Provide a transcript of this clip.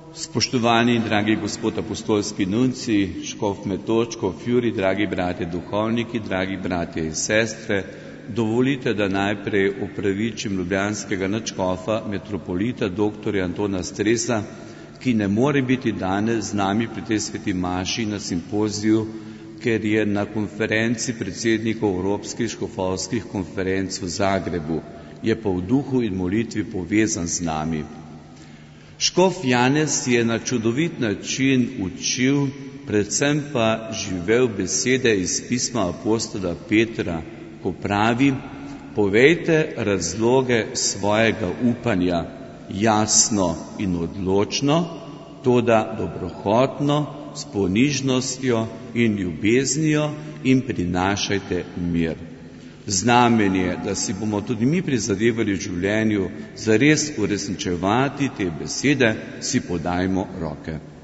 Spoštovani in dragi gospod apostolski nunci, škof Metod, škof Jurij, dragi bratje duhovniki, dragi bratje in sestre, dovolite, da najprej opravičim ljubljanskega nadškofa, metropolita dr. Antona Stresa, ki ne more biti danes z nami pri tej sveti maši na simpoziju, ker je na konferenci predsednikov Evropskih škofovskih konferenc v Zagrebu, je pa v duhu in molitvi povezan z nami. Škof Janez je na čudovit način učil, predvsem pa živel besede iz pisma apostola Petra, ko pravi: povejte razloge svojega upanja jasno in odločno, toda dobrohotno, s ponižnostjo in ljubeznijo in prinašajte mir. Znamenje, da si bomo tudi mi prizadevali v življenju zares uresničevati te besede, si podajmo roke.